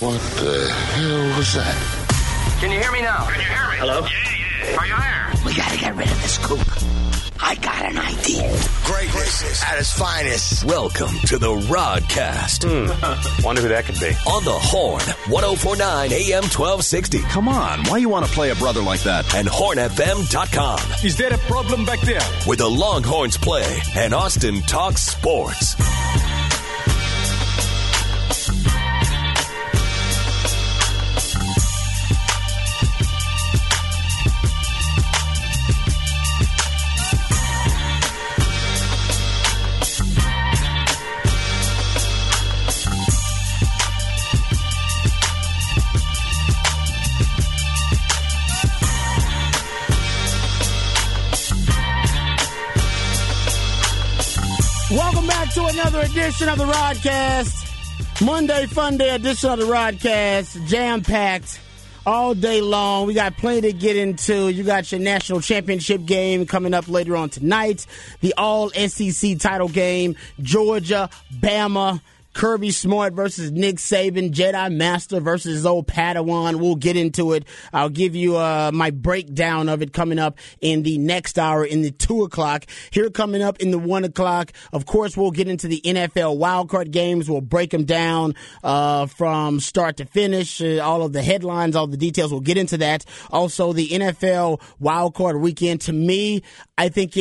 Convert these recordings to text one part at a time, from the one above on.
What the hell was that? Can you hear me now? Can you hear me? Hello? Yeah. Are you there? We gotta get rid of this kook. I got an idea. Greatness at its finest. Welcome to the Rodcast. Wonder who that could be. On the Horn, 104.9 AM 1260. Come on, why you want to play a brother like that? And HornFM.com. Is there a problem back there? Where the Longhorns play and Austin talks sports. Welcome back to another edition of the Rodcast. Monday, fun day edition of the Rodcast. Jam-packed all day long. We got plenty to get into. You got your national championship game coming up later on tonight. The all-SEC title game. Georgia, Bama, Kirby Smart versus Nick Saban, Jedi Master versus his old Padawan. We'll get into it. I'll give you my breakdown of it coming up in the next hour in the 2 o'clock. Here coming up in the 1 o'clock, of course, we'll get into the NFL wildcard games. We'll break them down from start to finish. All of the headlines, all the details. We'll get into that. Also, the NFL wildcard weekend. To me, I think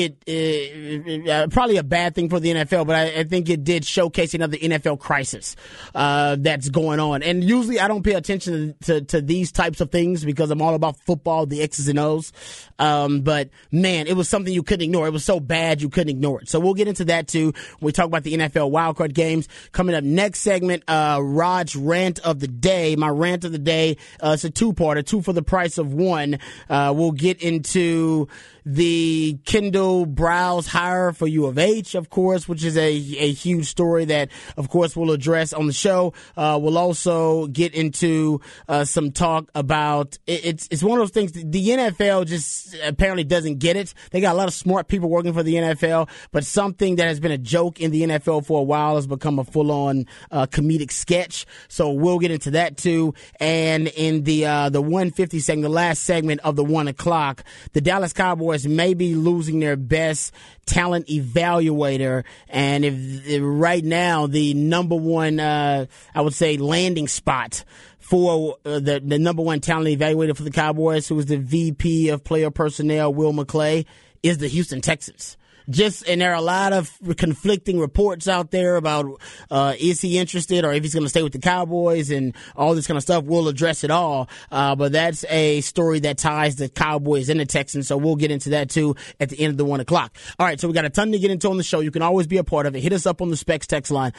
it probably a bad thing for the NFL, but I think it did showcase another NFL crisis that's going on. And usually I don't pay attention to these types of things because I'm all about football, the X's and O's. But man, it was something you couldn't ignore. It was so bad you couldn't ignore it. So we'll get into that too when we talk about the NFL wildcard games. Coming up next segment, Rod's rant of the day. My rant of the day, it's a two-parter, 2 for the price of 1. We'll get into the Kendall Browse hire for U of H, of course, which is a huge story that, of course, we'll address on the show. We'll also get into some talk about it's one of those things. The NFL just apparently doesn't get it. They got a lot of smart people working for the NFL, but something that has been a joke in the NFL for a while has become a full-on comedic sketch. So we'll get into that too. And in the 150 segment, the last segment of the 1 o'clock, the Dallas Cowboys may be losing their best talent evaluator, and if right now the number one, I would say, landing spot for the number one talent evaluator for the Cowboys, who is the VP of player personnel, Will McClay, is the Houston Texans. And there are a lot of conflicting reports out there about is he interested or if he's going to stay with the Cowboys and all this kind of stuff. We'll address it all. But that's a story that ties the Cowboys and the Texans, so we'll get into that too at the end of the 1 o'clock. All right, so we got a ton to get into on the show. You can always be a part of it. Hit us up on the Specs text line,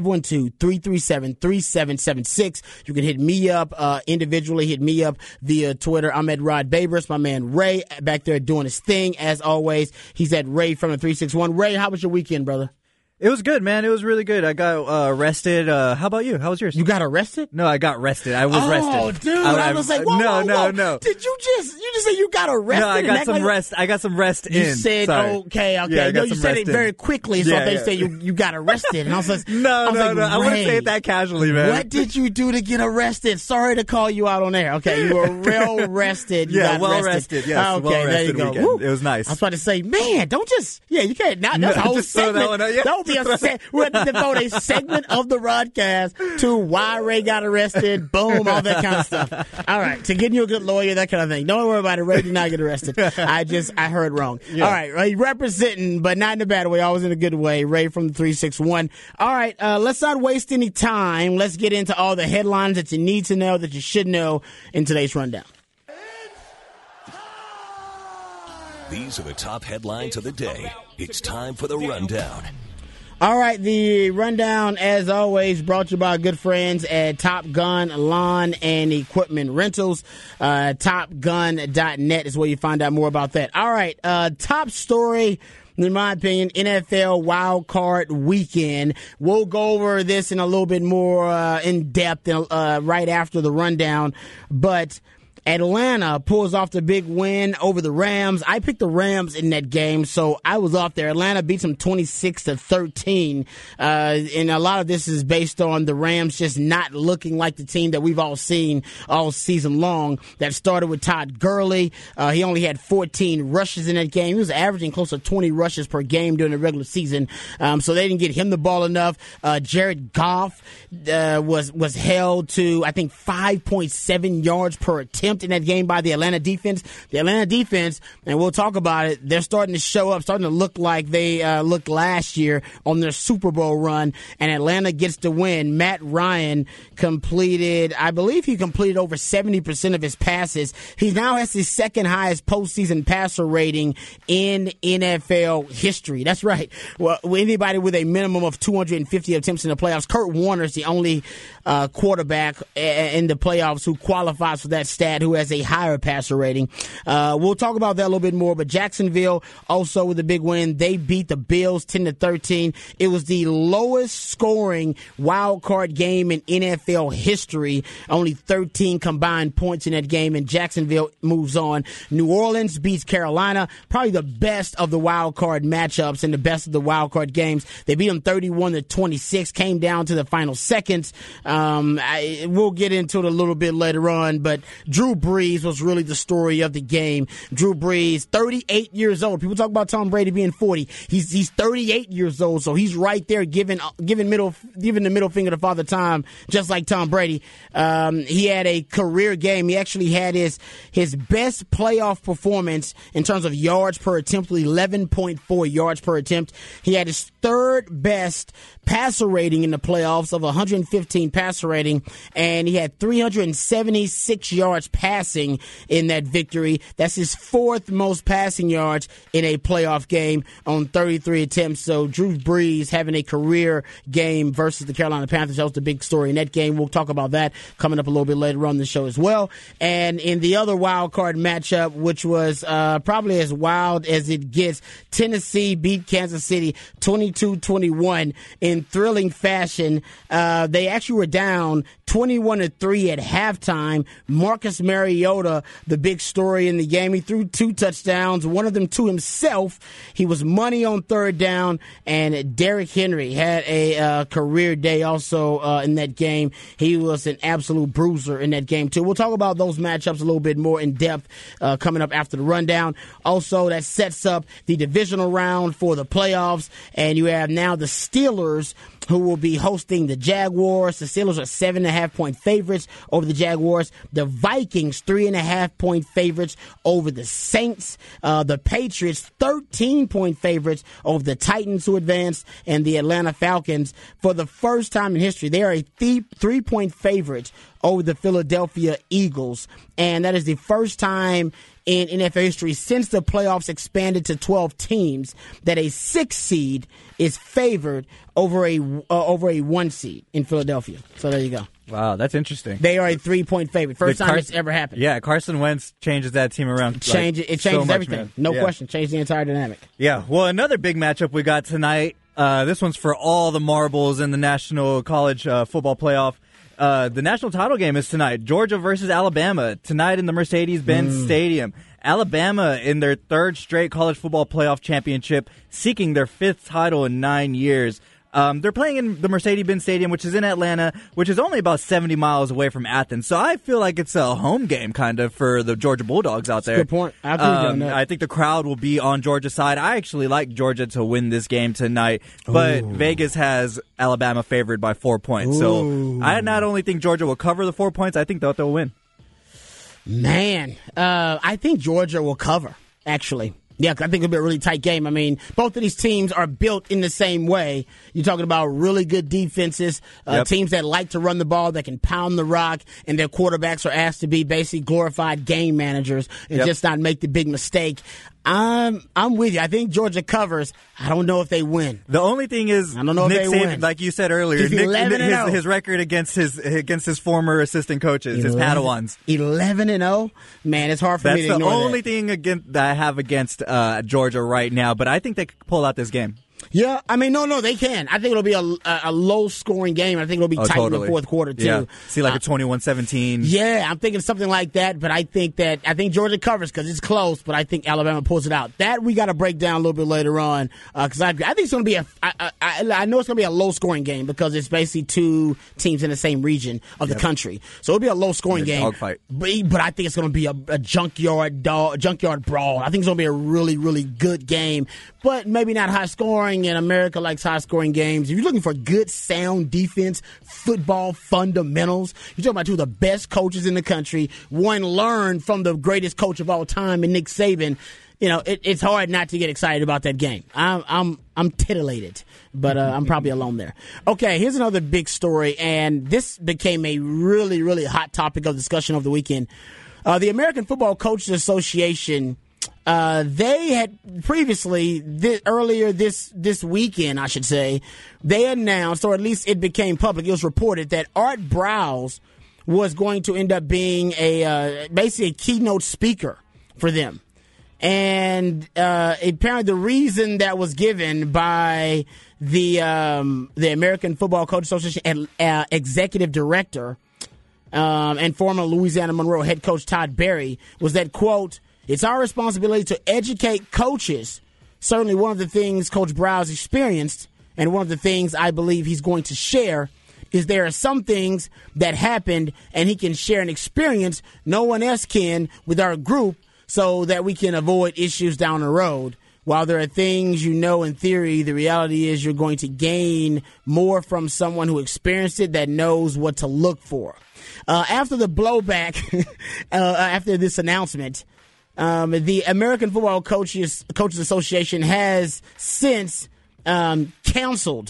512-337-3776. You can hit me up individually. Hit me up via Twitter. I'm at Rod Babers. My man Ray back there doing his thing. As always, he's at Ray from 361. Ray, how was your weekend, brother? It was good, man. It was really good. I got arrested. How about you? How was yours? You got arrested? No, I got arrested. I was arrested. Oh, dude. I was like, whoa, no. Did you just say you got arrested? No, I got some rest. I got some rest in. You said, Sorry. okay. Yeah, no, you said it very quickly, so they say you got arrested. And I was like, no. I wouldn't say it that casually, man. What did you do to get arrested? Sorry to call you out on air. Okay, you were real rested. Well rested. Yes, okay, there you go. Weekend. It was nice. I was about to say, man, don't just, you can't, that's a whole segment. That would be a segment. To devote a segment of the Rodcast to why Ray got arrested, boom, all that kind of stuff. All right, to getting you a good lawyer, that kind of thing. Don't worry about it. Ray did not get arrested. I heard wrong. Yeah. All right, Ray representing, but not in a bad way, always in a good way. Ray from the 361. All right, let's not waste any time. Let's get into all the headlines that you need to know, that you should know in today's rundown. These are the top headlines of the day. It's time for the rundown. All right, the rundown, as always, brought to you by our good friends at Top Gun Lawn and Equipment Rentals. TopGun.net is where you find out more about that. All right, top story, in my opinion, NFL Wild Card Weekend. We'll go over this in a little bit more in depth right after the rundown, but Atlanta pulls off the big win over the Rams. I picked the Rams in that game, so I was off there. Atlanta beats them 26-13. And a lot of this is based on the Rams just not looking like the team that we've all seen all season long. That started with Todd Gurley. He only had 14 rushes in that game. He was averaging close to 20 rushes per game during the regular season. So they didn't get him the ball enough. Jared Goff was held to, I think, 5.7 yards per attempt in that game by the Atlanta defense. The Atlanta defense, and we'll talk about it, they're starting to show up, starting to look like they looked last year on their Super Bowl run, and Atlanta gets the win. Matt Ryan completed, I believe he completed over 70% of his passes. He now has the second highest postseason passer rating in NFL history. That's right. Well, anybody with a minimum of 250 attempts in the playoffs. Kurt Warner is the only quarterback in the playoffs who qualifies for that stat, who has a higher passer rating. We'll talk about that a little bit more, but Jacksonville also with a big win. They beat the Bills 10-13. It was the lowest scoring wild card game in NFL history. Only 13 combined points in that game, and Jacksonville moves on. New Orleans beats Carolina, probably the best of the wild card matchups and the best of the wild card games. They beat them 31-26, came down to the final seconds. We'll get into it a little bit later on, but Drew Brees was really the story of the game. Drew Brees, 38 years old. People talk about Tom Brady being 40. He's 38 years old, so he's right there giving the middle finger to Father Time, just like Tom Brady. He had a career game. He actually had his best playoff performance in terms of yards per attempt, 11.4 yards per attempt. He had his third best passer rating in the playoffs of 115 passer rating, and he had 376 yards passing in that victory. That's his fourth most passing yards in a playoff game on 33 attempts. So Drew Brees having a career game versus the Carolina Panthers. That was the big story in that game. We'll talk about that coming up a little bit later on the show as well. And in the other wild card matchup, which was probably as wild as it gets, Tennessee beat Kansas City 22-21 in thrilling fashion. They actually were down 21-3 at halftime. Marcus Mariota, the big story in the game, he threw 2 touchdowns, one of them to himself. He was money on third down, and Derrick Henry had a career day also in that game. He was an absolute bruiser in that game too. We'll talk about those matchups a little bit more in depth coming up after the rundown. Also, that sets up the divisional round for the playoffs, and you have now the Steelers, who will be hosting the Jaguars. The Steelers are 7.5-point favorites over the Jaguars. The Vikings, 3.5-point favorites over the Saints. The Patriots, 13-point favorites over the Titans, who advanced. And the Atlanta Falcons, for the first time in history, they are a 3-point favorite over the Philadelphia Eagles. And that is the first time in NFL history since the playoffs expanded to 12 teams that a 6 seed is favored over a 1 seed in Philadelphia. So there you go. Wow, that's interesting. They are a 3-point favorite. First time it's ever happened. Yeah, Carson Wentz changes that team around. It changes so much, everything. Man. No question. Changes the entire dynamic. Yeah. Well, another big matchup we got tonight. This one's for all the marbles in the National College Football Playoff. The national title game is tonight. Georgia versus Alabama. Tonight in the Mercedes-Benz Stadium. Alabama in their third straight college football playoff championship, seeking their 5th title in 9 years. They're playing in the Mercedes-Benz Stadium, which is in Atlanta, which is only about 70 miles away from Athens. So I feel like it's a home game kind of for the Georgia Bulldogs out there. Good point. I agree on that. I think the crowd will be on Georgia's side. I actually like Georgia to win this game tonight, but Vegas has Alabama favored by 4 points. So I not only think Georgia will cover the 4 points, I think they'll win. Man, I think Georgia will cover, actually. Yeah, I think it'll be a really tight game. I mean, both of these teams are built in the same way. You're talking about really good defenses, teams that like to run the ball, that can pound the rock, and their quarterbacks are asked to be basically glorified game managers and just not make the big mistake. I'm with you. I think Georgia covers. I don't know if they win. The only thing is, I don't know Nick if they Saban, win. like you said earlier, his record against his former assistant coaches, his Padawans. 11-0. Man, it's hard for me to ignore that. That's the only thing that I have against Georgia right now, but I think they could pull out this game. Yeah, I mean, no, they can. I think it'll be a low-scoring game. I think it'll be tight in the fourth quarter, too. Yeah. See, like a 21-17. Yeah, I'm thinking something like that, but I think Georgia covers because it's close, but I think Alabama pulls it out. That we got to break down a little bit later on because I think it's going to be I know it's going to be a low-scoring game because it's basically two teams in the same region of the country. So it'll be a low-scoring game. Dogfight. But I think it's going to be a junkyard brawl. I think it's going to be a really, really good game, but maybe not high-scoring. And America likes high-scoring games. If you're looking for good, sound defense, football fundamentals, you're talking about two of the best coaches in the country. One learned from the greatest coach of all time, and Nick Saban. You know, it's hard not to get excited about that game. I'm titillated, but I'm probably alone there. Okay, here's another big story, and this became a really, really hot topic of discussion over the weekend. The American Football Coaches Association. They had previously, earlier this weekend, I should say, they announced, or at least it became public, it was reported that Art Briles was going to end up being basically a keynote speaker for them. And apparently the reason that was given by the American Football Coaches Association executive director and former Louisiana Monroe head coach Todd Berry was that, quote, "It's our responsibility to educate coaches." Certainly one of the things Coach Briles experienced, and one of the things I believe he's going to share, is there are some things that happened and he can share an experience no one else can with our group so that we can avoid issues down the road. While there are things in theory, the reality is you're going to gain more from someone who experienced it that knows what to look for. After the blowback, after this announcement, the American Football Coaches Association has since canceled,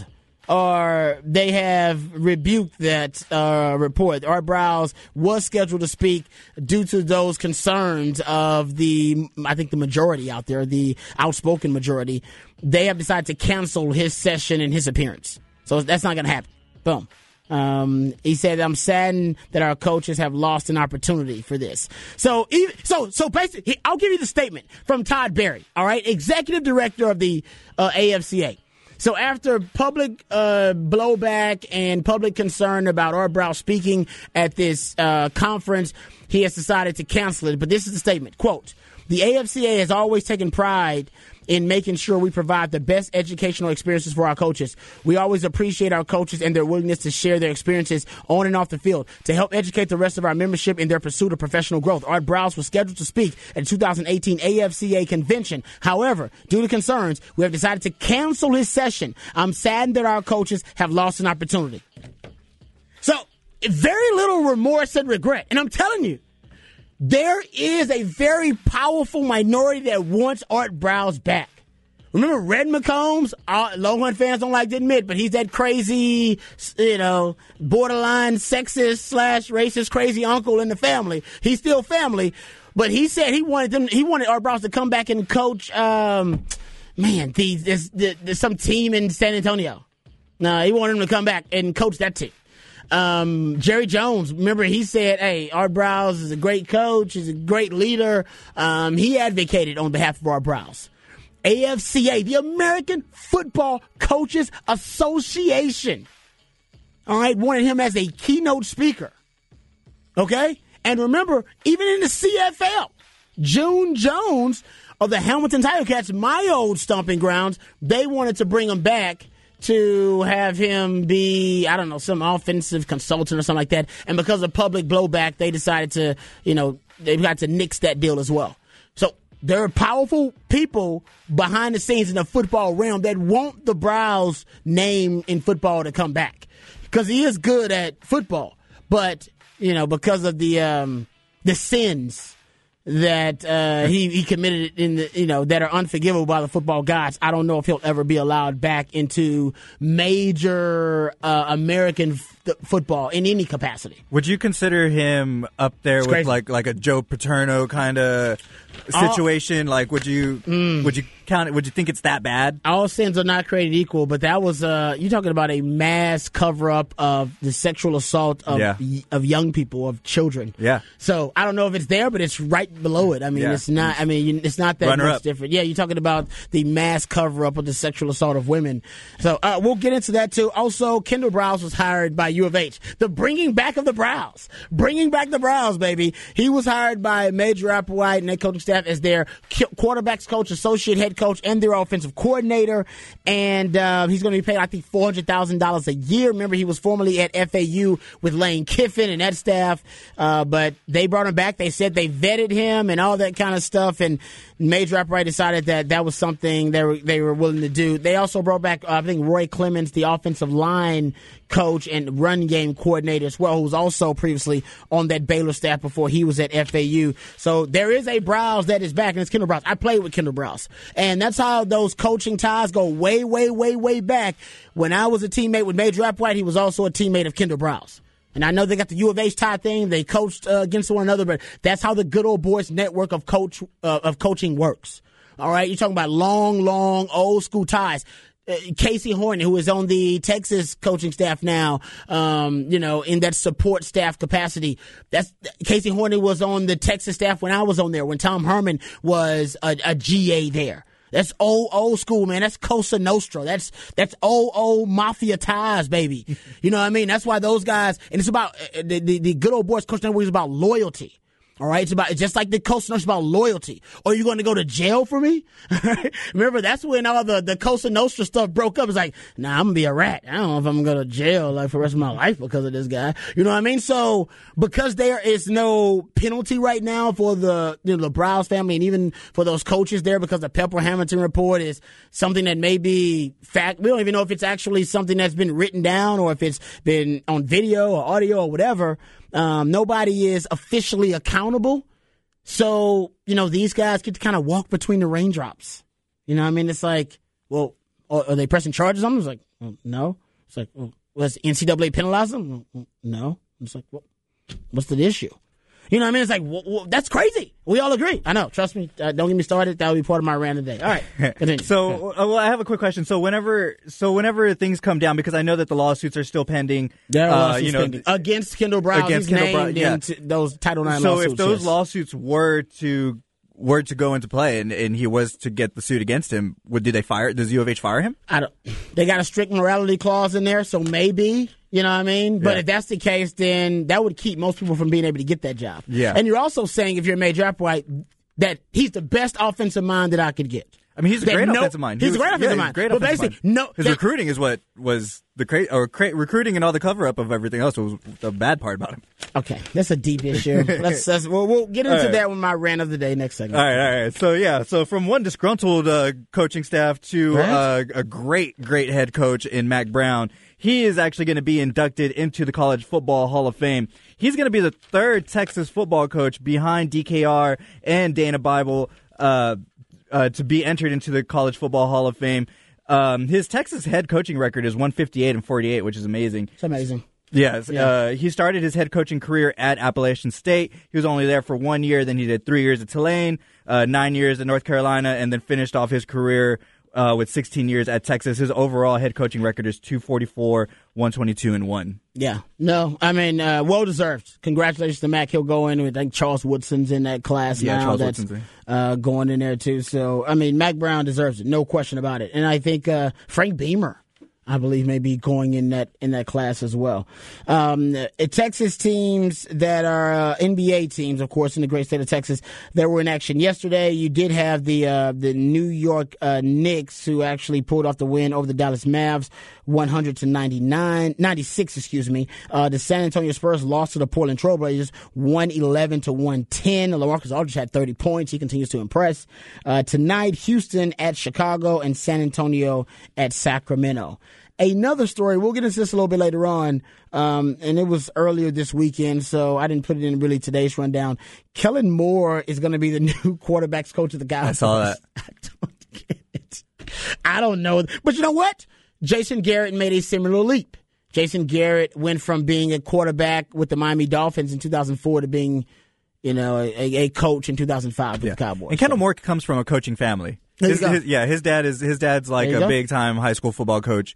or they have rebuked that report. Art Briles was scheduled to speak due to those concerns of the majority out there, the outspoken majority. They have decided to cancel his session and his appearance. So that's not going to happen. Boom. He said, "I'm saddened that our coaches have lost an opportunity for this." So basically, I'll give you the statement from Todd Berry, all right, executive director of the AFCA. So after public blowback and public concern about Art Briles speaking at this conference, he has decided to cancel it. But this is the statement, quote, "The AFCA has always taken pride in making sure we provide the best educational experiences for our coaches. We always appreciate our coaches and their willingness to share their experiences on and off the field to help educate the rest of our membership in their pursuit of professional growth. Art Briles was scheduled to speak at the 2018 AFCA convention. However, due to concerns, we have decided to cancel his session. I'm saddened that our coaches have lost an opportunity." So, very little remorse and regret. And I'm telling you, there is a very powerful minority that wants Art Briles back. Remember Red McCombs? Longhorn fans don't like to admit, but he's that crazy, borderline sexist / racist crazy uncle in the family. He's still family, but he said he wanted Art Briles to come back and coach. There's some team in San Antonio. No, he wanted him to come back and coach that team. Jerry Jones, remember, he said, "Hey, Art Briles is a great coach. He's a great leader." He advocated on behalf of Art Briles. AFCA, the American Football Coaches Association, all right, wanted him as a keynote speaker. Okay? And remember, even in the CFL, June Jones of the Hamilton Tiger Cats, my old stomping grounds, they wanted to bring him back to have him be, some offensive consultant or something like that. And because of public blowback, they decided to, they've got to nix that deal as well. So there are powerful people behind the scenes in the football realm that want the Briles name in football to come back because he is good at football. But, because of the sins that he committed that are unforgivable by the football gods, I don't know if he'll ever be allowed back into major American the football in any capacity. Would you consider him up there with like a Joe Paterno kind of situation? Like, would you count it? Would you think it's that bad? All sins are not created equal, but that was you're talking about a mass cover up of the sexual assault of young people, of children. Yeah. So I don't know if it's there, but it's right below it. I mean, it's not. I mean, it's not that much different. Yeah, you're talking about the mass cover up of the sexual assault of women. So we'll get into that too. Also, Kendall Browse was hired by U of H. The bringing back of the Browse, baby. He was hired by Major Applewhite and their coaching staff as their quarterbacks coach, associate head coach, and their offensive coordinator. And he's going to be paid, I think, $400,000 a year. Remember, he was formerly at FAU with Lane Kiffin and that staff. But they brought him back. They said they vetted him and all that kind of stuff. And Major Applewhite decided that was something they were willing to do. They also brought back, I think, Roy Clemens, the offensive line coach and run game coordinator as well, who was also previously on that Baylor staff before he was at FAU. So there is a Browse that is back, and it's Kendall Browse. I played with Kendall Browse. And that's how those coaching ties go way, way, way, way back. When I was a teammate with Major Applewhite, he was also a teammate of Kendall Browse. And I know they got the U of H tie thing. They coached against one another, but that's how the good old boys network of coaching works. All right? You're talking about long, old school ties. Casey Horney, who is on the Texas coaching staff now, in that support staff capacity. Casey Horney was on the Texas staff when I was on there, when Tom Herman was a GA there. That's old school, man. That's Cosa Nostra. That's old mafia ties, baby. You know what I mean? That's why those guys, and it's about the good old boys coaching network is about loyalty. All right, it's just like the Cosa Nostra about loyalty. Are you going to go to jail for me? Remember, that's when all the Cosa Nostra stuff broke up. It's like, nah, I'm gonna be a rat. I don't know if I'm gonna go to jail like for the rest of my life because of this guy. You know what I mean? So because there is no penalty right now for the Browse family and even for those coaches there, because the Pepper Hamilton report is something that may be fact. We don't even know if it's actually something that's been written down or if it's been on video or audio or whatever. Nobody is officially accountable. So, these guys get to kind of walk between the raindrops. You know what I mean? It's like, well, are they pressing charges on them? It's like, well, no. It's like, well, was NCAA penalize them? Well, no. It's like, well, what's the issue? You know what I mean? It's like, well, that's crazy. We all agree. I know. Trust me. Don't get me started. That'll be part of my rant today. All right. Continue. So, I have a quick question. So whenever things come down, because I know that the lawsuits are still pending. There are lawsuits pending. Against Kendall Browse. Against Kendall Browse, yeah. Those Title IX lawsuits. So if those lawsuits were to go into play and he was to get the suit against him, does U of H fire him? They got a strict morality clause in there, so maybe. You know what I mean? But if that's the case, then that would keep most people from being able to get that job. Yeah. And you're also saying, if you're Major Applewhite, that he's the best offensive mind that I could get. I mean, he's a great offensive mind. He's a great offensive mind. But basically, his recruiting is what was recruiting and all the cover up of everything else was the bad part about him. Okay, that's a deep issue. We'll get into that with my rant of the day next segment. All right. So from one disgruntled coaching staff to a great head coach in Mack Brown. He is actually going to be inducted into the College Football Hall of Fame. He's going to be the third Texas football coach behind DKR and Dana Bible to be entered into the College Football Hall of Fame. His Texas head coaching record is 158-48, which is amazing. It's amazing. Yes. Yeah. He started his head coaching career at Appalachian State. He was only there for 1 year. Then he did 3 years at Tulane, 9 years at North Carolina, and then finished off his career with 16 years at Texas. His overall head coaching record is 244, 122, and 1. Yeah. No, I mean, well-deserved. Congratulations to Mack. He'll go in with, I think, Charles Woodson's in that class now. Charles that's Woodson's going in there, too. So, I mean, Mack Brown deserves it. No question about it. And I think Frank Beamer, I believe, may be going in that class as well. Texas teams that are NBA teams, of course, in the great state of Texas, that were in action yesterday. You did have the New York Knicks, who actually pulled off the win over the Dallas Mavs, 100-96. The San Antonio Spurs lost to the Portland Trailblazers, 111-110. LaMarcus Aldridge had 30 points. He continues to impress. Tonight, Houston at Chicago and San Antonio at Sacramento. Another story, we'll get into this a little bit later on, and it was earlier this weekend, so I didn't put it in really today's rundown. Kellen Moore is going to be the new quarterbacks coach of the Cowboys. I saw that. I don't get it. I don't know. But you know what? Jason Garrett made a similar leap. Jason Garrett went from being a quarterback with the Miami Dolphins in 2004 to being, a coach in 2005 with the Cowboys. And Kendall Moore comes from a coaching family. His dad's like a big time high school football coach.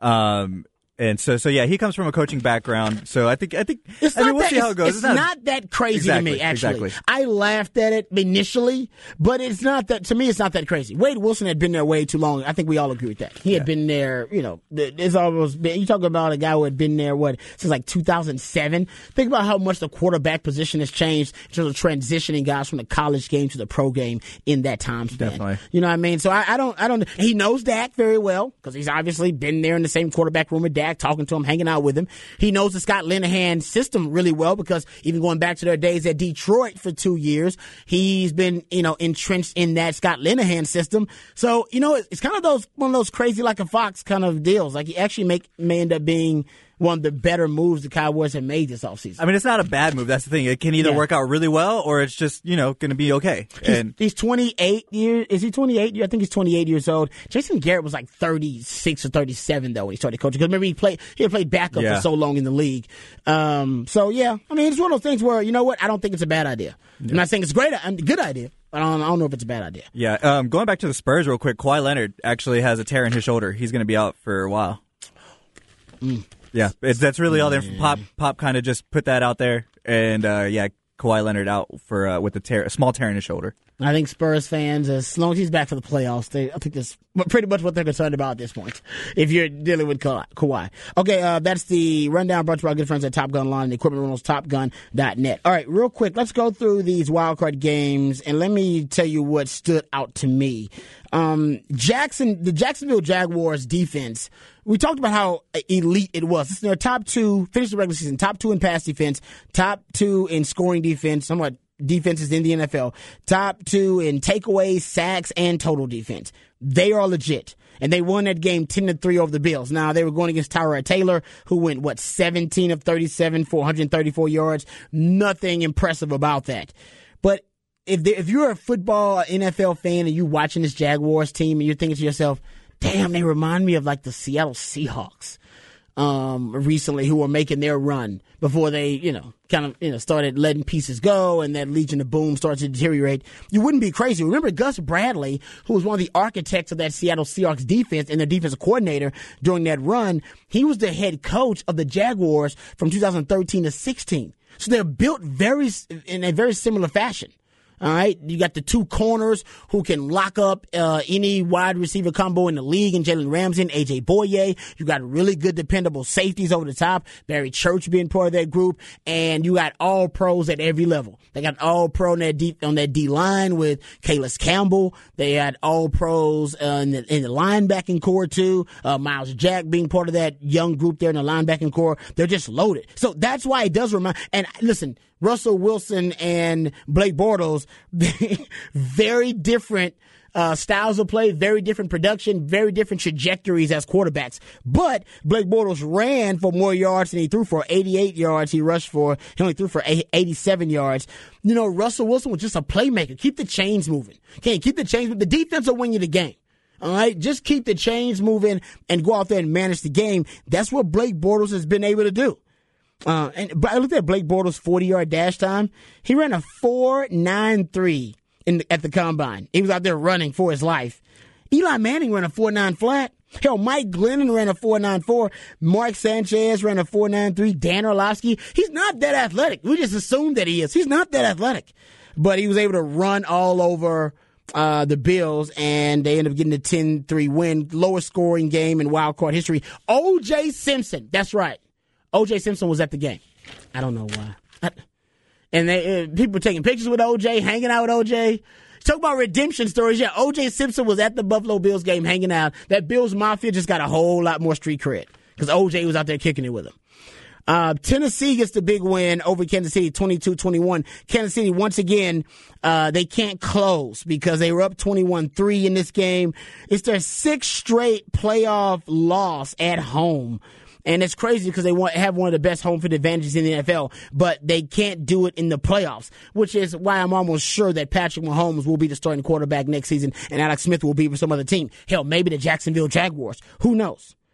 And so he comes from a coaching background. So I think we'll see how it goes. It's not that crazy to me, actually. Exactly. I laughed at it initially, but it's not that, to me, it's not that crazy. Wade Wilson had been there way too long. I think we all agree with that. He had been there, it's almost been, you talk about a guy who had been there, since like 2007. Think about how much the quarterback position has changed in terms of transitioning guys from the college game to the pro game in that time span. Definitely. You know what I mean? So I don't, he knows Dak very well because he's obviously been there in the same quarterback room with Dak, talking to him, hanging out with him. He knows the Scott Linehan system really well because even going back to their days at Detroit for 2 years, he's been, entrenched in that Scott Linehan system. So, it's kind of one of those crazy like a fox kind of deals. Like he actually may end up being one of the better moves the Cowboys have made this offseason. I mean, it's not a bad move. That's the thing. It can either work out really well or it's just, going to be okay. He's 28 years. Is he 28? I think he's 28 years old. Jason Garrett was like 36 or 37, though, when he started coaching. Because remember, he had played backup for so long in the league. I mean, it's one of those things where, you know what? I don't think it's a bad idea. I'm not saying it's a good idea. But I don't know if it's a bad idea. Yeah. Going back to the Spurs real quick, Kawhi Leonard actually has a tear in his shoulder. He's going to be out for a while. Yeah, that's really all there. Pop kind of just put that out there, and Kawhi Leonard out for with a small tear in his shoulder. I think Spurs fans, as long as he's back for the playoffs, I think that's pretty much what they're concerned about at this point, if you're dealing with Kawhi. Okay, that's the rundown brought to our good friends at Top Gun Online and Equipment Rentals, TopGun.net. All right, real quick, let's go through these wildcard games, and let me tell you what stood out to me. The Jacksonville Jaguars defense, we talked about how elite it was. It's their top two, finished the regular season, top two in pass defense, top two in scoring defense, somewhat defenses in the NFL, top two in takeaways, sacks, and total defense. They are legit. And they won that game 10-3 over the Bills. Now, they were going against Tyrod Taylor, who went, 17 of 37 for 134 yards. Nothing impressive about that. But if you're a football NFL fan and you're watching this Jaguars team and you're thinking to yourself, damn, they remind me of like the Seattle Seahawks recently, who were making their run before they, started letting pieces go and that Legion of Boom started to deteriorate. You wouldn't be crazy. Remember Gus Bradley, who was one of the architects of that Seattle Seahawks defense and their defensive coordinator during that run. He was the head coach of the Jaguars from 2013 to 16. So they're built in a very similar fashion. All right, you got the two corners who can lock up any wide receiver combo in the league, and Jalen Ramsey and A.J. Boye. You got really good, dependable safeties over the top. Barry Church being part of that group, and you got all pros at every level. They got all pro on that D line with Kalis Campbell. They had all pros in the linebacking core too. Miles Jack being part of that young group there in the linebacking core. They're just loaded. So that's why it does remind. And listen, Russell Wilson and Blake Bortles, very different styles of play, very different production, very different trajectories as quarterbacks. But Blake Bortles ran for more yards than he threw for. 88 yards he rushed for. He only threw for 87 yards. Russell Wilson was just a playmaker. Keep the chains moving. Okay, keep the chains moving. The defense will win you the game. All right, just keep the chains moving and go out there and manage the game. That's what Blake Bortles has been able to do. But I looked at Blake Bortles' 40-yard dash time. He ran a 4.93 at the combine. He was out there running for his life. Eli Manning ran a 4.9 flat. Hell, Mike Glennon ran a 4.94. Mark Sanchez ran a 4.93. Dan Orlovsky. He's not that athletic. We just assumed that he is. He's not that athletic. But he was able to run all over the Bills, and they ended up getting a 10-3 win. Lowest scoring game in wild card history. O.J. Simpson. That's right. O.J. Simpson was at the game. I don't know why. And people were taking pictures with O.J., hanging out with O.J. Talk about redemption stories. Yeah, O.J. Simpson was at the Buffalo Bills game hanging out. That Bills Mafia just got a whole lot more street cred because O.J. was out there kicking it with him. Tennessee gets the big win over Kansas City, 22-21. Kansas City, once again, they can't close because they were up 21-3 in this game. It's their sixth straight playoff loss at home. And it's crazy because they have one of the best home field advantages in the NFL, but they can't do it in the playoffs, which is why I'm almost sure that Patrick Mahomes will be the starting quarterback next season and Alex Smith will be with some other team. Hell, maybe the Jacksonville Jaguars. Who knows?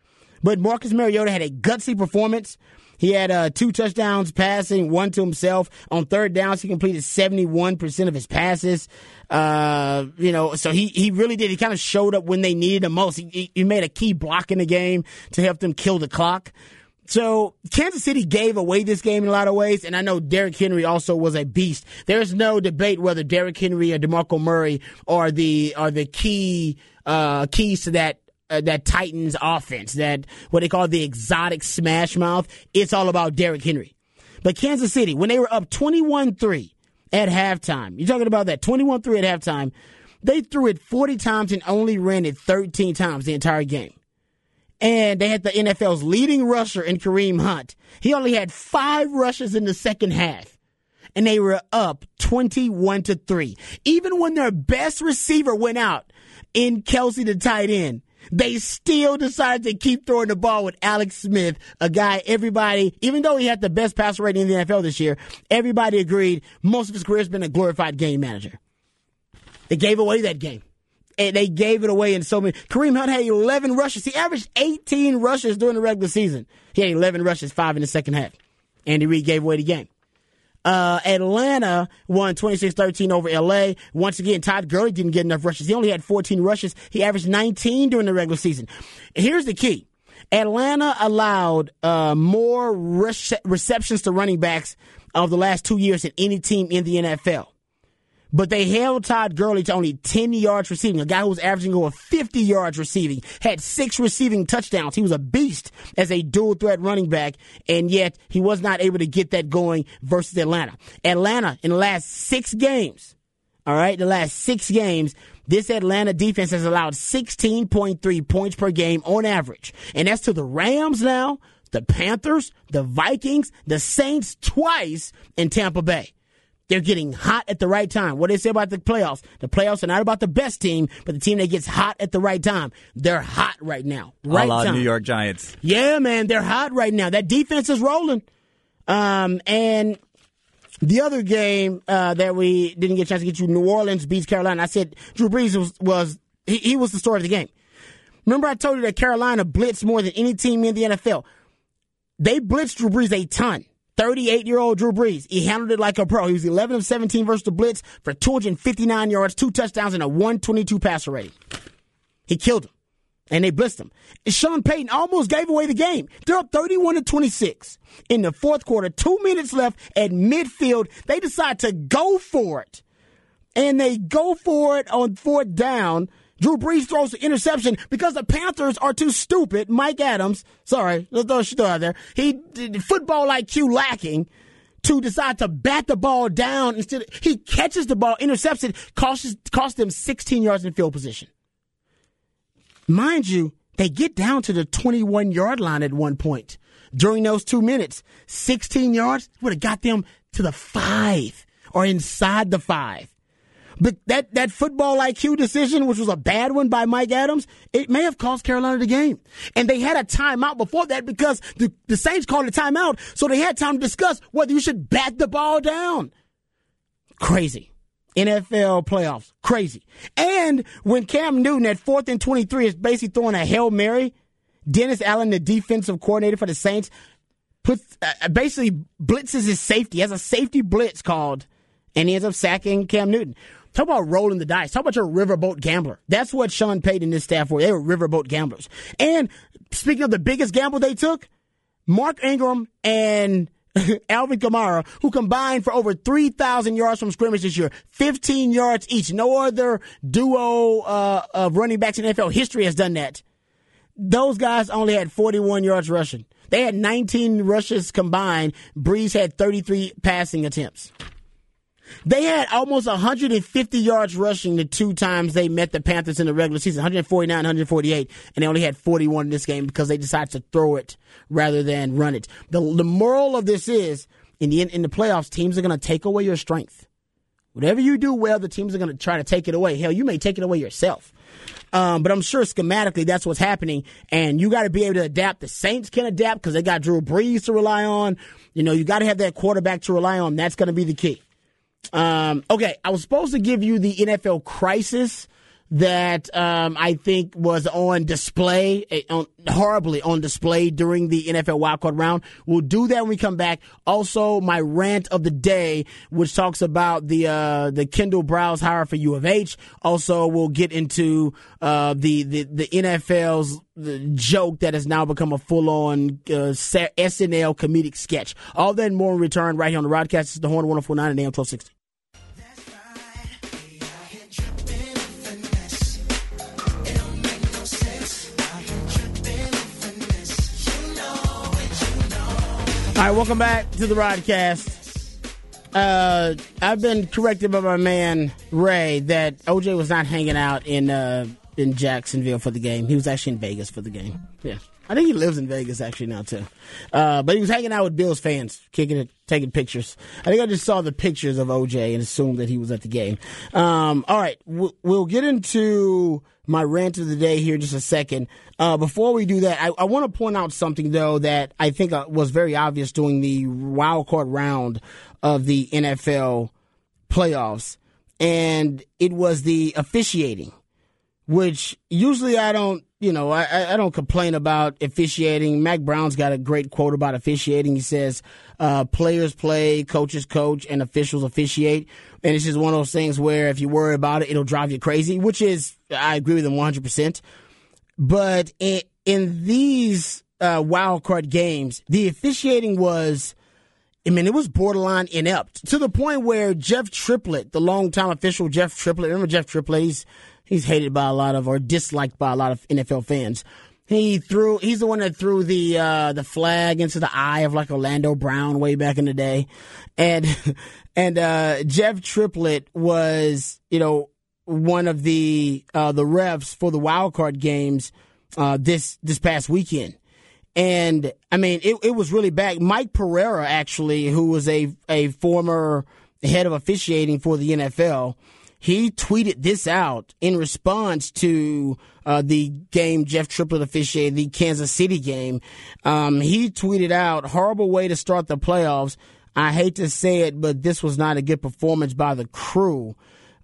But Marcus Mariota had a gutsy performance. He had 2 touchdowns passing, 1 to himself. On third downs, he completed 71% of his passes. So he really did. He kind of showed up when they needed him most. He made a key block in the game to help them kill the clock. So Kansas City gave away this game in a lot of ways, and I know Derrick Henry also was a beast. There's no debate whether Derrick Henry or DeMarco Murray are the keys to that Titans offense, that what they call the exotic smash mouth. It's all about Derrick Henry. But Kansas City, when they were up 21-3 at halftime, you're talking about that, 21-3 at halftime, they threw it 40 times and only ran it 13 times the entire game. And they had the NFL's leading rusher in Kareem Hunt. He only had 5 rushes in the second half. And they were up 21-3. Even when their best receiver went out in Kelsey, the tight end, they still decided to keep throwing the ball with Alex Smith, a guy everybody, even though he had the best passer rating in the NFL this year, everybody agreed most of his career has been a glorified game manager. They gave away that game. And they gave it away in so many. Kareem Hunt had 11 rushes. He averaged 18 rushes during the regular season. He had 11 rushes, 5 in the second half. Andy Reid gave away the game. Atlanta won 26-13 over L.A. Once again, Todd Gurley didn't get enough rushes. He only had 14 rushes. He averaged 19 during the regular season. Here's the key. Atlanta allowed more receptions to running backs of the last 2 years than any team in the NFL. But they held Todd Gurley to only 10 yards receiving. A guy who was averaging over 50 yards receiving, had 6 receiving touchdowns. He was a beast as a dual threat running back, and yet he was not able to get that going versus Atlanta. Atlanta, in the last 6 games, this Atlanta defense has allowed 16.3 points per game on average. And that's to the Rams now, the Panthers, the Vikings, the Saints twice, and Tampa Bay. They're getting hot at the right time. What do they say about the playoffs? The playoffs are not about the best team, but the team that gets hot at the right time. They're hot right now. Right time. New York Giants. Yeah, man, they're hot right now. That defense is rolling. And the other game that we didn't get a chance to get you, New Orleans beats Carolina. I said Drew Brees was the story of the game. Remember I told you that Carolina blitzed more than any team in the NFL. They blitzed Drew Brees a ton. 38-year-old Drew Brees. He handled it like a pro. He was 11 of 17 versus the blitz for 259 yards, 2 touchdowns, and a 122 passer rating. He killed him, and they blitzed him. And Sean Payton almost gave away the game. They're up 31-26 in the fourth quarter. 2 minutes left at midfield. They decide to go for it, and they go for it on 4th down. Drew Brees throws the interception because the Panthers are too stupid. Mike Adams, sorry, let's throw out there. He did football IQ lacking to decide to bat the ball down instead. He catches the ball, intercepts it, costs them 16 yards in field position. Mind you, they get down to the 21-yard line at one point. During those 2 minutes, 16 yards would have got them to the 5 or inside the 5. But that football IQ decision, which was a bad one by Mike Adams, it may have cost Carolina the game. And they had a timeout before that because the Saints called a timeout, so they had time to discuss whether you should bat the ball down. Crazy. NFL playoffs. Crazy. And when Cam Newton at 4th and 23 is basically throwing a Hail Mary, Dennis Allen, the defensive coordinator for the Saints, basically blitzes his safety, has a safety blitz called, and he ends up sacking Cam Newton. Talk about rolling the dice. Talk about your riverboat gambler. That's what Sean Payton and his staff were. They were riverboat gamblers. And speaking of the biggest gamble they took, Mark Ingram and Alvin Kamara, who combined for over 3,000 yards from scrimmage this year, 15 yards each. No other duo of running backs in NFL history has done that. Those guys only had 41 yards rushing. They had 19 rushes combined. Brees had 33 passing attempts. They had almost 150 yards rushing the 2 times they met the Panthers in the regular season, 149, 148, and they only had 41 in this game because they decided to throw it rather than run it. The moral of this is, in the playoffs, teams are going to take away your strength. Whatever you do well, the teams are going to try to take it away. Hell, you may take it away yourself. But I'm sure schematically that's what's happening, and you got to be able to adapt. The Saints can adapt because they got Drew Brees to rely on. You got to have that quarterback to rely on. That's going to be the key. Okay, I was supposed to give you the NFL crisis that I think was on display, horribly on display during the NFL wildcard round. We'll do that when we come back. Also, my rant of the day, which talks about the Kendall Browse hire for U of H. Also, we'll get into the NFL's joke that has now become a full-on SNL comedic sketch. All that and more in return right here on the Rodcast. This is the Horn 104.9 and AM 1260. All right, welcome back to the Rodcast. I've been corrected by my man Ray that OJ was not hanging out in Jacksonville for the game. He was actually in Vegas for the game. Yeah, I think he lives in Vegas actually now too. But he was hanging out with Bills fans, kicking it, taking pictures. I think I just saw the pictures of OJ and assumed that he was at the game. All right, we'll get into my rant of the day here in just a second. Before we do that, I want to point out something, though, that I think was very obvious during the wild card round of the NFL playoffs, and it was the officiating, which usually I don't complain about officiating. Mac Brown's got a great quote about officiating. He says, players play, coaches coach, and officials officiate. And it's just one of those things where if you worry about it, it'll drive you crazy, which is, I agree with him 100%. But in these wild card games, the officiating was, it was borderline inept, to the point where Jeff Triplett, the longtime official Jeff Triplett, remember Jeff Triplett? He's hated by a lot of, or disliked by a lot of NFL fans. He's the one that threw the flag into the eye of like Orlando Brown way back in the day. And Jeff Triplett was, one of the refs for the wild card games, this past weekend. And it was really bad. Mike Pereira, actually, who was a former head of officiating for the NFL, he tweeted this out in response to the game Jeff Triplett officiated, the Kansas City game. He tweeted out, "Horrible way to start the playoffs. I hate to say it, but this was not a good performance by the crew."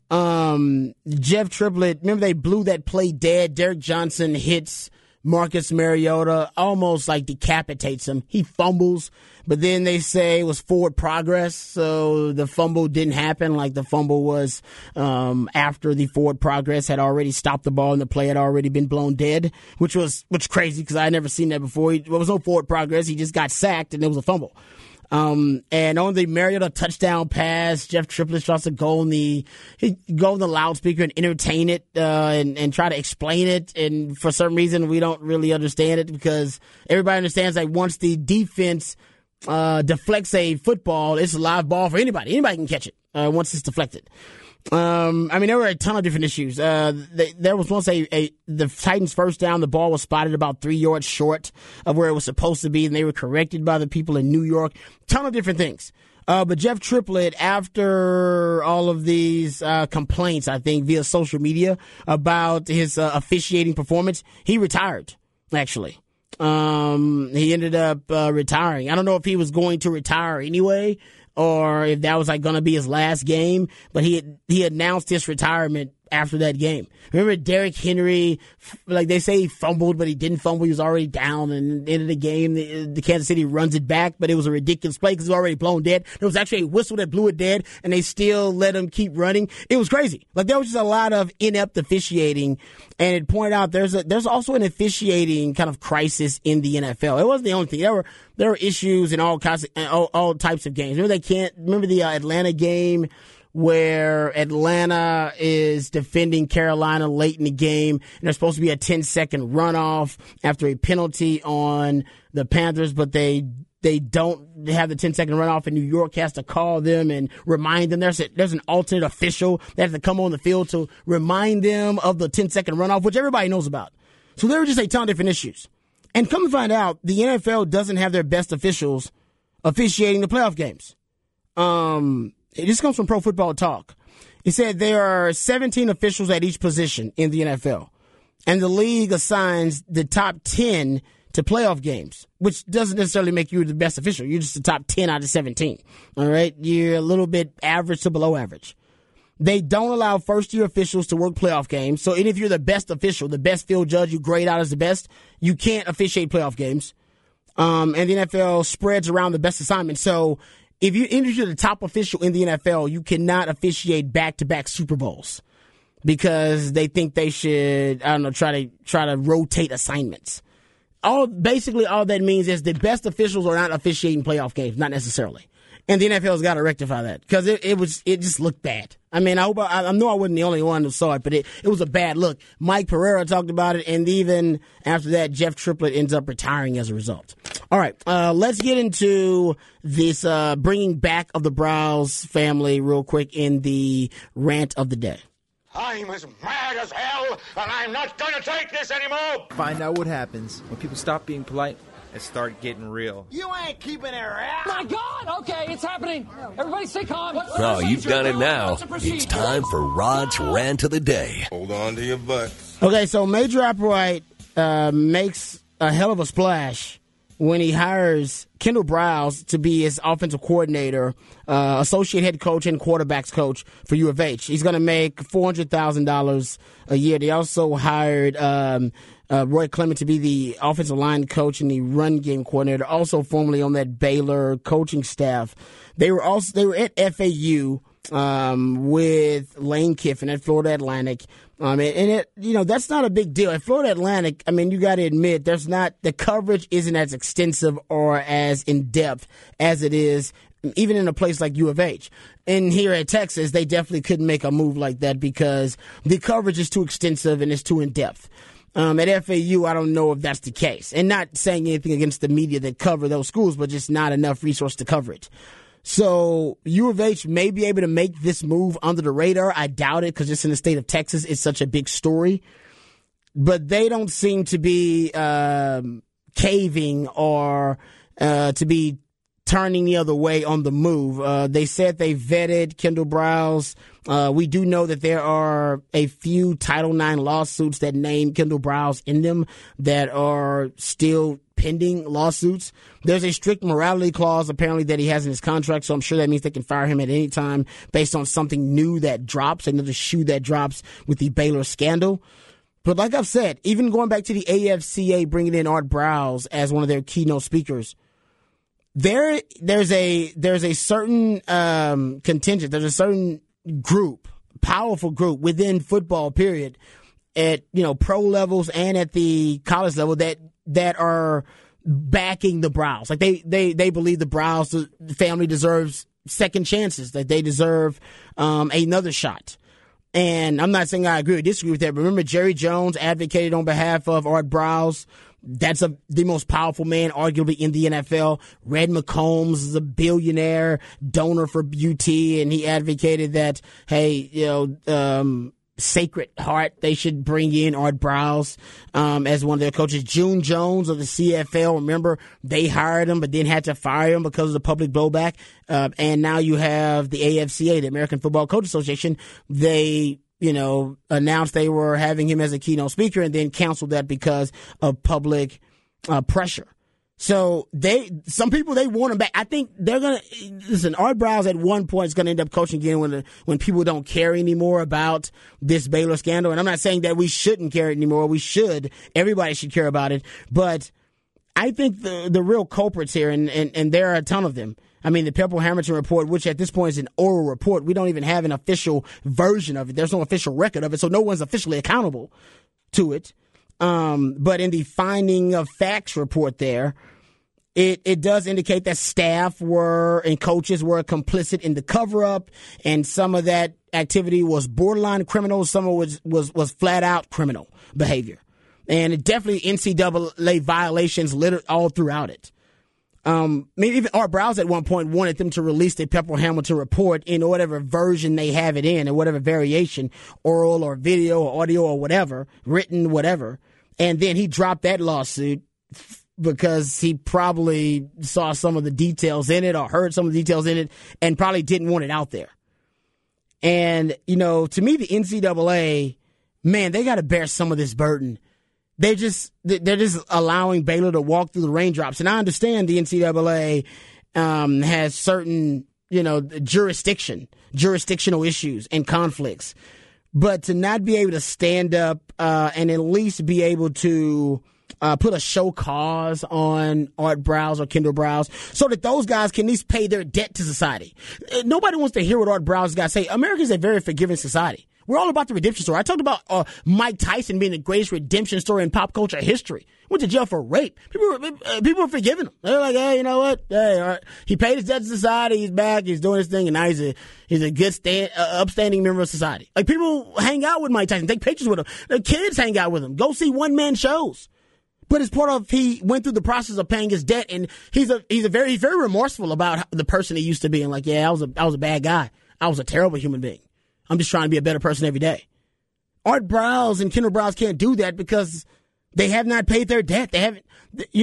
Jeff Triplett, remember they blew that play dead? Derek Johnson hits Marcus Mariota, almost like decapitates him. He fumbles, but then they say it was forward progress, so the fumble didn't happen. Like the fumble was after the forward progress had already stopped the ball and the play had already been blown dead, which crazy because I had never seen that before. There was no forward progress. He just got sacked and it was a fumble. And on the Mariota touchdown pass, Jeff Triplett tries to go on the loudspeaker and entertain it, and try to explain it. And for some reason, we don't really understand it because everybody understands that once the defense, deflects a football, it's a live ball for anybody. Anybody can catch it, once it's deflected. There were a ton of different issues. There was once the Titans' first down, the ball was spotted about 3 yards short of where it was supposed to be, and they were corrected by the people in New York. Ton of different things. But Jeff Triplett, after all of these complaints, I think, via social media about his officiating performance, he retired, actually. He ended up retiring. I don't know if he was going to retire anyway, or if that was going to be his last game, but he announced his retirement after that game. Remember Derrick Henry, they say he fumbled, but he didn't fumble. He was already down, and at the end of the game, the Kansas City runs it back, but it was a ridiculous play because it was already blown dead. There was actually a whistle that blew it dead, and they still let him keep running. It was crazy. There was just a lot of inept officiating, and it pointed out there's also an officiating kind of crisis in the NFL. It wasn't the only thing. There were issues in all types of games. Remember the Atlanta game where Atlanta is defending Carolina late in the game, and there's supposed to be a 10-second runoff after a penalty on the Panthers, but they don't have the 10-second runoff, and New York has to call them and remind them. There's an alternate official that has to come on the field to remind them of the 10-second runoff, which everybody knows about. So there were just a ton of different issues. And come to find out, the NFL doesn't have their best officials officiating the playoff games. This comes from Pro Football Talk. It said there are 17 officials at each position in the NFL, and the league assigns the top 10 to playoff games, which doesn't necessarily make you the best official. You're just the top 10 out of 17. All right? You're a little bit average to below average. They don't allow first-year officials to work playoff games. So even if you're the best official, the best field judge, you grade out as the best, you can't officiate playoff games. And the NFL spreads around the best assignment. So if you're the top official in the NFL, you cannot officiate back-to-back Super Bowls because they think they should, try to rotate assignments. Basically all that means is the best officials are not officiating playoff games, not necessarily. And the NFL's got to rectify that because it just looked bad. I mean, I know I wasn't the only one who saw it, but it was a bad look. Mike Pereira talked about it, and even after that, Jeff Triplett ends up retiring as a result. All right, let's get into this bringing back of the Browse family real quick in the rant of the day. I'm as mad as hell, and I'm not going to take this anymore. Find out what happens when people stop being polite and start getting real. You ain't keeping it around. My God! Okay, it's happening. Everybody stay calm. Oh, you've done it now. It's time for Rod's Rant of the Day. Hold on to your butt. Okay, so Major Applewhite makes a hell of a splash when he hires Kendall Browse to be his offensive coordinator, associate head coach, and quarterbacks coach for U of H. He's going to make $400,000 a year. They also hired Roy Clement to be the offensive line coach and the run game coordinator, also formerly on that Baylor coaching staff. They were at FAU with Lane Kiffin at Florida Atlantic. That's not a big deal. At Florida Atlantic, I mean, you got to admit, the coverage isn't as extensive or as in-depth as it is even in a place like U of H. And here at Texas, they definitely couldn't make a move like that because the coverage is too extensive and it's too in-depth. At FAU, I don't know if that's the case. And not saying anything against the media that cover those schools, but just not enough resource to cover it. So U of H may be able to make this move under the radar. I doubt it because just in the state of Texas, it's such a big story. But they don't seem to be caving or to be turning the other way on the move. They said they vetted Kendall Browse. We do know that there are a few Title IX lawsuits that name Kendall Browse in them that are still pending lawsuits. There's a strict morality clause apparently that he has in his contract, so I'm sure that means they can fire him at any time based on something new that drops, another shoe that drops with the Baylor scandal. But like I've said, even going back to the AFCA bringing in Art Browse as one of their keynote speakers, there's a certain contingent, there's a certain group, powerful group within football, period, at pro levels and at the college level that are backing the Browse. Like they believe the Browse family deserves second chances, that they deserve another shot. And I'm not saying I agree or disagree with that, but remember Jerry Jones advocated on behalf of Art Browse. That's the most powerful man, arguably, in the NFL. Red McCombs is a billionaire donor for UT, and he advocated that, hey, Sacred Heart, they should bring in Art Browse as one of their coaches. June Jones of the CFL, remember, they hired him but then had to fire him because of the public blowback. And now you have the AFCA, the American Football Coach Association. They announced they were having him as a keynote speaker and then canceled that because of public pressure. So some people, they want him back. I think they're going to, listen, Art Browse at one point is going to end up coaching again when people don't care anymore about this Baylor scandal. And I'm not saying that we shouldn't care anymore. We should. Everybody should care about it. But I think the real culprits here, and there are a ton of them. I mean, the Pepper Hamilton report, which at this point is an oral report. We don't even have an official version of it. There's no official record of it, so no one's officially accountable to it. But in the finding of facts report there, it does indicate that staff and coaches were complicit in the cover-up, and some of that activity was borderline criminal. Some of it was flat-out criminal behavior. And it definitely NCAA violations littered all throughout it. Maybe even Art Browse at one point wanted them to release the Pepper Hamilton report in whatever version they have it in, or whatever variation, oral or video or audio or whatever, written, whatever. And then he dropped that lawsuit because he probably saw some of the details in it or heard some of the details in it and probably didn't want it out there. And, to me, the NCAA, man, they got to bear some of this burden. They're just allowing Baylor to walk through the raindrops. And I understand the NCAA has certain jurisdictional issues and conflicts. But to not be able to stand up and at least be able to put a show cause on Art Briles or Kendall Briles so that those guys can at least pay their debt to society. Nobody wants to hear what Art Briles got to say. America is a very forgiving society. We're all about the redemption story. I talked about Mike Tyson being the greatest redemption story in pop culture history. Went to jail for rape. People were forgiving him. They're like, hey, you know what? Hey, all right. He paid his debt to society. He's back. He's doing his thing, and now he's a good upstanding member of society. Like, people hang out with Mike Tyson, take pictures with him. The kids hang out with him. Go see one-man shows. But it's part of, he went through the process of paying his debt, and he's very remorseful about the person he used to be. And like, yeah, I was a bad guy. I was a terrible human being. I'm just trying to be a better person every day. Art Briles and Kendall Briles can't do that because they have not paid their debt. They haven't,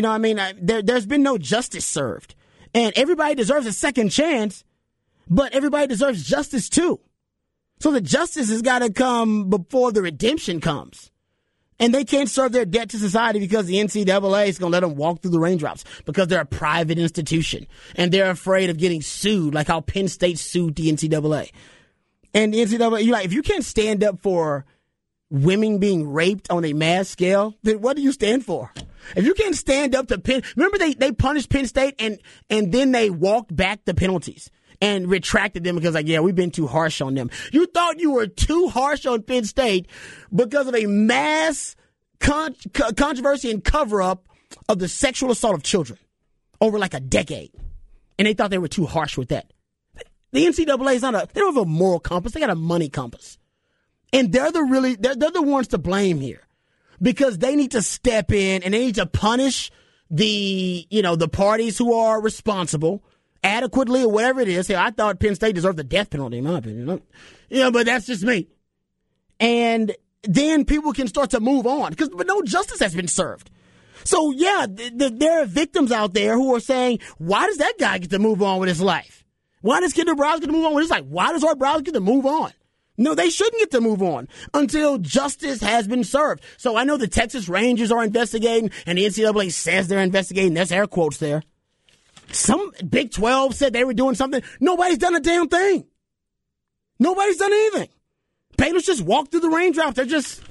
there's been no justice served. And everybody deserves a second chance, but everybody deserves justice too. So the justice has got to come before the redemption comes. And they can't serve their debt to society because the NCAA is going to let them walk through the raindrops because they're a private institution and they're afraid of getting sued, like how Penn State sued the NCAA. And the NCAA, you're like, if you can't stand up for women being raped on a mass scale, then what do you stand for? If you can't stand up to Penn, remember they punished Penn State and then they walked back the penalties and retracted them because, like, yeah, we've been too harsh on them. You thought you were too harsh on Penn State because of a mass controversy and cover-up of the sexual assault of children over like a decade. And they thought they were too harsh with that. The NCAA is they don't have a moral compass. They got a money compass. And they're the ones to blame here because they need to step in and they need to punish the parties who are responsible adequately or whatever it is. Hey, I thought Penn State deserved the death penalty in my opinion. But that's just me. And then people can start to move on but no justice has been served. So yeah, there are victims out there who are saying, why does that guy get to move on with his life? Why does Kendall Briles get to move on with his life? Why does Art Briles get to move on? No, they shouldn't get to move on until justice has been served. So I know the Texas Rangers are investigating, and the NCAA says they're investigating. There's air quotes there. Some Big 12 said they were doing something. Nobody's done a damn thing. Nobody's done anything. Painters just walk through the raindrops. They're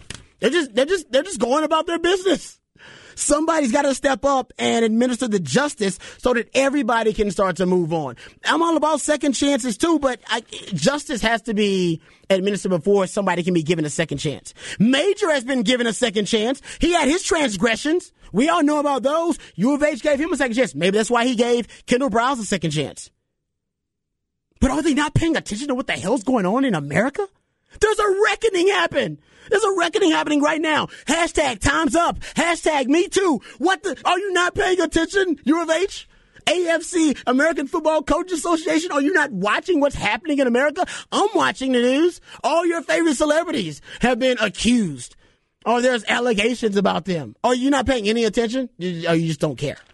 just going about their business. Somebody's got to step up and administer the justice so that everybody can start to move on. I'm all about second chances too, but justice has to be administered before somebody can be given a second chance. Major has been given a second chance. He had his transgressions. We all know about those. U of H gave him a second chance. Maybe that's why he gave Kendall Briles a second chance. But are they not paying attention to what the hell's going on in America? There's a reckoning happening. There's a reckoning happening right now. Hashtag time's up. Hashtag me too. Are you not paying attention, U of H? AFC, American Football Coaches Association, are you not watching what's happening in America? I'm watching the news. All your favorite celebrities have been accused. Or there's allegations about them. Are you not paying any attention? Or you just don't care?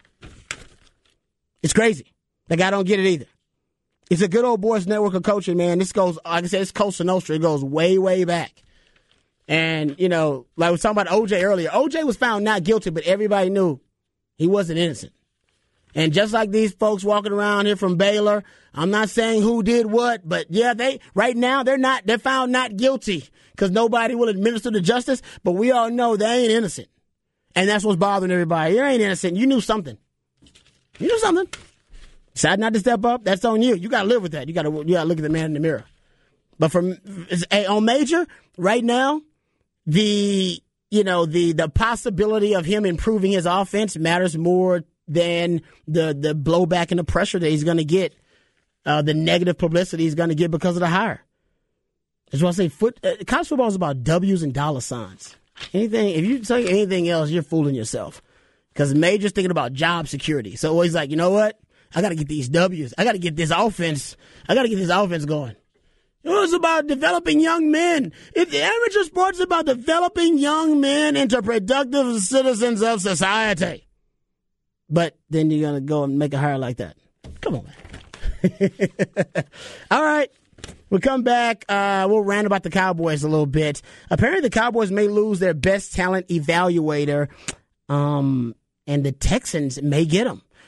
It's crazy. Like, I don't get it either. It's a good old boys network of coaching, man. This goes, like I said, it's Cosa Nostra. It goes way, way back. And, like we were talking about OJ earlier, OJ was found not guilty, but everybody knew he wasn't innocent. And just like these folks walking around here from Baylor, I'm not saying who did what, but yeah, right now they're found not guilty because nobody will administer the justice, but we all know they ain't innocent. And that's what's bothering everybody. You ain't innocent. You knew something. Decide not to step up, that's on you. You got to live with that. You got to look at the man in the mirror. But on Major, right now, the possibility of him improving his offense matters more than the blowback and the pressure that he's going to get, the negative publicity he's going to get because of the hire. That's why I say college football is about W's and dollar signs. If you say anything else, you're fooling yourself. Because Major's thinking about job security. So he's like, you know what? I got to get these W's. I got to get this offense. Going. It's about developing young men. Amateur sports is about developing young men into productive citizens of society. But then you're going to go and make a hire like that. Come on, man. All right. We'll come back. We'll rant about the Cowboys a little bit. Apparently, the Cowboys may lose their best talent evaluator, and the Texans may get him.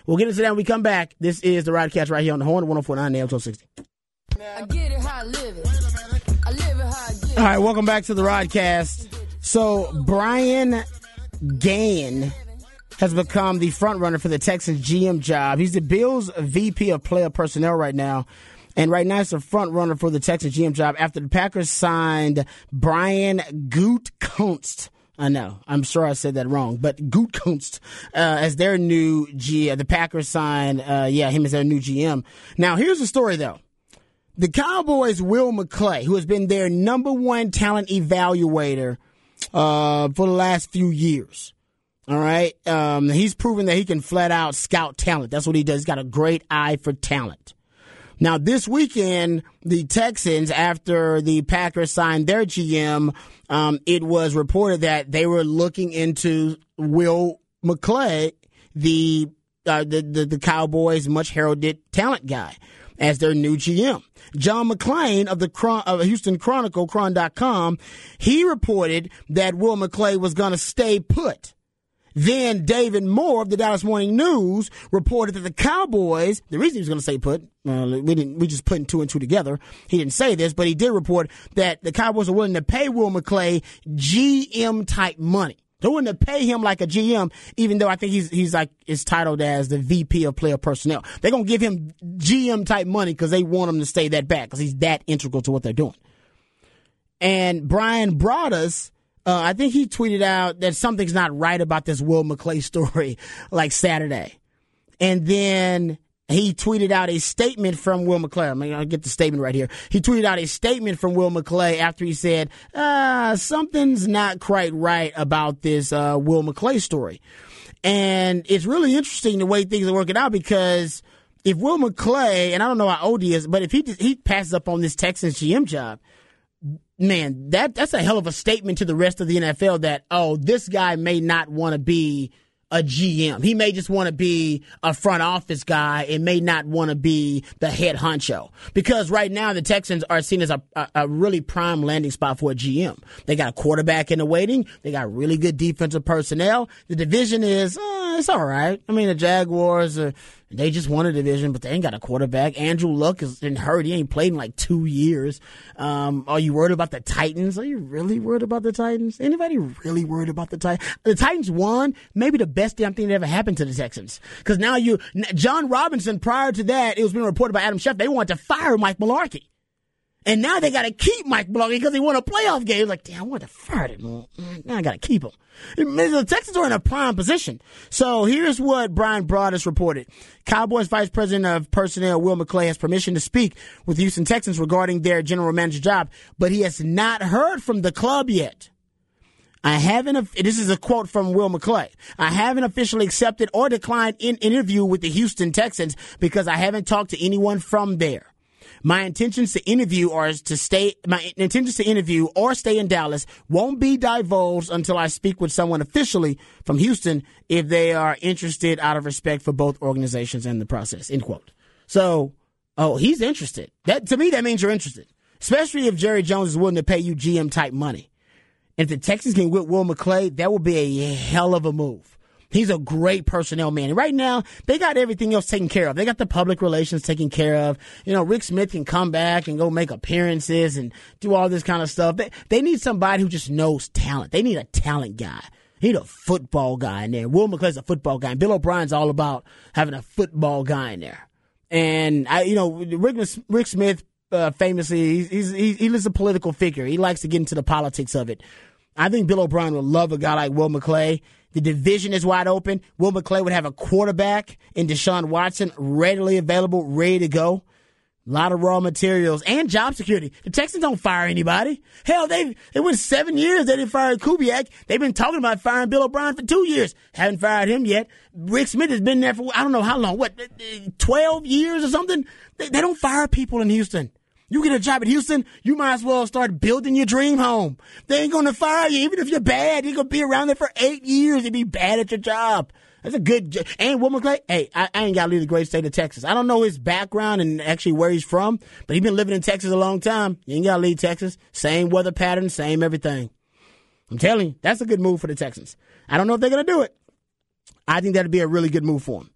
We'll get into that when we come back. This is the Rodcast right here on the Horn, 104.9 AM 1260. I get it how I live it. I live it how I get it. All right, welcome back to the Rodcast. So, Brian Gaine has become the front runner for the Texans GM job. He's the Bills' VP of player personnel right now. And right now, he's the front runner for the Texans GM job after the Packers signed Brian Gutekunst. I know, I'm sure I said that wrong, but Gutekunst as their new GM. The Packers signed, him as their new GM. Now, here's the story, though. The Cowboys' Will McClay, who has been their number one talent evaluator for the last few years. All right. He's proven that he can flat out scout talent. That's what he does. He's got a great eye for talent. Now, this weekend, the Texans, after the Packers signed their GM, it was reported that they were looking into Will McClay, the Cowboys' much heralded talent guy, as their new GM. John McClain of the Houston Chronicle, Chron.com, he reported that Will McClay was going to stay put. Then David Moore of the Dallas Morning News reported that the Cowboys, the reason he was going to stay put, we just putting two and two together. He didn't say this, but he did report that the Cowboys are willing to pay Will McClay GM type money. They're willing to pay him like a GM, even though I think he's like is titled as the VP of player personnel. They're going to give him GM type money because they want him to stay that back because he's that integral to what they're doing. And Brian Broaddus, I think he tweeted out that something's not right about this Will McClay story like Saturday. And then he tweeted out a statement from Will McClay. I'll get the statement right here. He tweeted out a statement from Will McClay after he said, something's not quite right about this Will McClay story. And it's really interesting the way things are working out because if Will McClay, and I don't know how old he is, but if he passes up on this Texans GM job, man, that's a hell of a statement to the rest of the NFL that, this guy may not want to be a GM. He may just want to be a front office guy and may not want to be the head honcho. Because right now the Texans are seen as a really prime landing spot for a GM. They got a quarterback in the waiting. They got really good defensive personnel. The division is, it's all right. I mean, the Jaguars, they just won a division, but they ain't got a quarterback. Andrew Luck has been hurt. He ain't played in like 2 years. Are you worried about the Titans? Are you really worried about the Titans? Anybody really worried about the Titans? The Titans won maybe the best damn thing that ever happened to the Texans. Because now John Robinson, prior to that, it was being reported by Adam Schefter, they wanted to fire Mike Mularkey. And now they got to keep Mike Mularkey because he won a playoff game. Like, damn, I wanted to fire him. Now I got to keep him. The Texans are in a prime position. So here's what Brian Broaddus reported. Cowboys Vice President of Personnel Will McClay has permission to speak with the Houston Texans regarding their general manager job, but he has not heard from the club yet. This is a quote from Will McClay. I haven't officially accepted or declined an interview with the Houston Texans because I haven't talked to anyone from there. My intentions to interview or stay in Dallas won't be divulged until I speak with someone officially from Houston if they are interested out of respect for both organizations and the process, end quote. So, he's interested. To me, that means you're interested, especially if Jerry Jones is willing to pay you GM type money. If the Texans can whip Will McClay, that would be a hell of a move. He's a great personnel man. And right now, they got everything else taken care of. They got the public relations taken care of. Rick Smith can come back and go make appearances and do all this kind of stuff. They need somebody who just knows talent. They need a talent guy. They need a football guy in there. Will McClay's a football guy. And Bill O'Brien's all about having a football guy in there. And Rick Smith famously, he's a political figure. He likes to get into the politics of it. I think Bill O'Brien would love a guy like Will McClay. The division is wide open. Will McClay would have a quarterback in Deshaun Watson readily available, ready to go. A lot of raw materials and job security. The Texans don't fire anybody. Hell, it was 7 years they didn't fire Kubiak. They've been talking about firing Bill O'Brien for 2 years. Haven't fired him yet. Rick Smith has been there for, I don't know how long, 12 years or something? They don't fire people in Houston. You get a job at Houston, you might as well start building your dream home. They ain't going to fire you. Even if you're bad, you're going to be around there for 8 years and be bad at your job. That's a good job. And Will McClay, hey, I ain't got to leave the great state of Texas. I don't know his background and actually where he's from, but he's been living in Texas a long time. You ain't got to leave Texas. Same weather pattern, same everything. I'm telling you, that's a good move for the Texans. I don't know if they're going to do it. I think that'd be a really good move for them.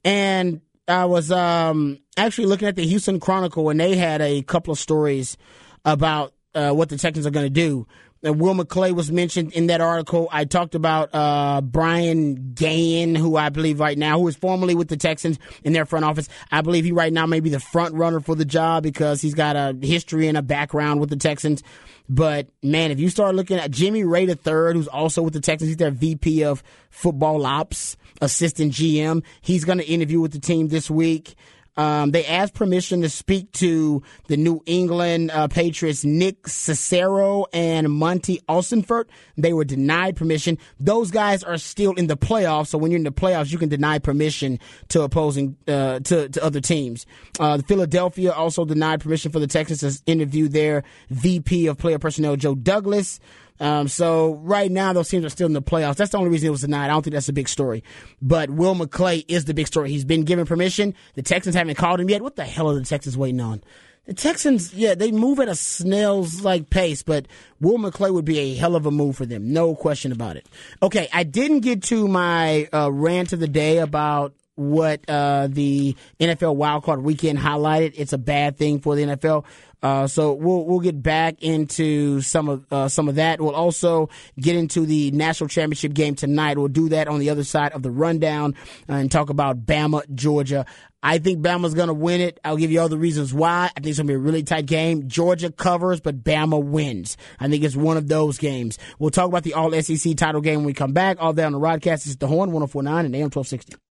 And I was actually looking at the Houston Chronicle, and they had a couple of stories about what the Texans are going to do. Will McClay was mentioned in that article. I talked about Brian Gahan, who I believe right now, who is formerly with the Texans in their front office. I believe he right now may be the front runner for the job because he's got a history and a background with the Texans. But, man, if you start looking at Jimmy Ray III, who's also with the Texans, he's their VP of Football Ops, assistant GM. He's going to interview with the team this week. They asked permission to speak to the New England Patriots, Nick Cicero and Monty Austinfort. They were denied permission. Those guys are still in the playoffs, so when you're in the playoffs, you can deny permission to opposing to other teams. Philadelphia also denied permission for the Texans to interview their VP of Player Personnel, Joe Douglas. So right now, those teams are still in the playoffs. That's the only reason it was denied. I don't think that's a big story. But Will McClay is the big story. He's been given permission. The Texans haven't called him yet. What the hell are the Texans waiting on? The Texans, they move at a snail's-like pace, but Will McClay would be a hell of a move for them. No question about it. Okay, I didn't get to my rant of the day about what the NFL wildcard weekend highlighted. It's a bad thing for the NFL. So we'll get back into some of that. We'll also get into the national championship game tonight. We'll do that on the other side of the rundown and talk about Bama, Georgia. I think Bama's going to win it. I'll give you all the reasons why. I think it's going to be a really tight game. Georgia covers, but Bama wins. I think it's one of those games. We'll talk about the All-SEC title game when we come back. All that on the Rodcast. This is The Horn, 104.9 and AM 1260.